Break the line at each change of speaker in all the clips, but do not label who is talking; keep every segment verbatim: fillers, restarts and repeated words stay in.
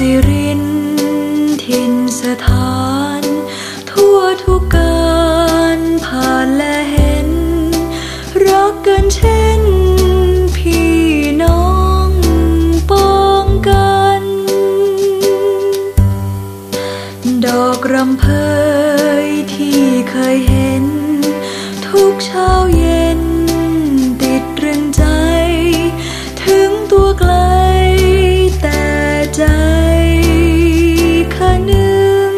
สิรินถิ่นสถานทั่วทุกการผ่านและเห็นรักกันเช่นพี่น้องป้องกันดอกรำเพยที่เคยเห็นทุกเช้าเย็นติดตรึงใจถึงตัวไกลแต่ใจคะนึง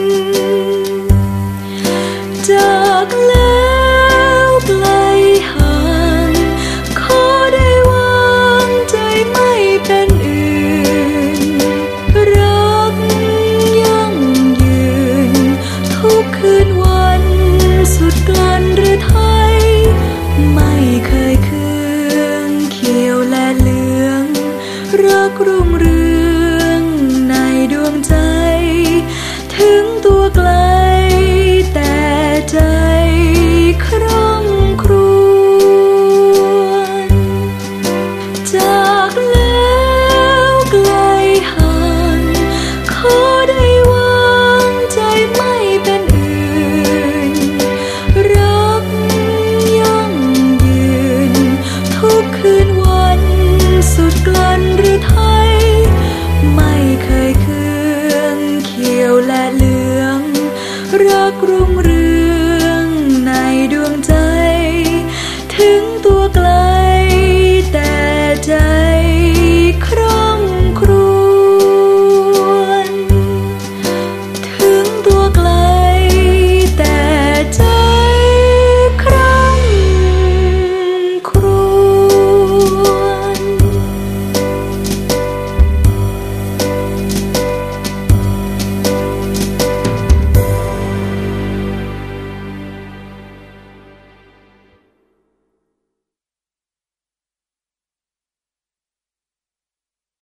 จากแล้วไกลห่างขอได้วางใจไม่เป็นอื่นรักยั่งยืนทุกคืนวันสุดกลั้นหรือไทยไม่เคยเคืองเขียวและเหลืองรักรุ่งเรืองในดวงใจถึงตัวไกลแต่ใจคร่ำครวญจากแล้วไกลห่างขอได้วางใจไม่เป็นอื่นรักยั่งยืนทุกคืนวันสุดกลั้นหรือไทยไม่เคยเคืองเขียวและเหลืองรักรุ่งเรืองในดวงใจถึงตัวไกลแต่ใจ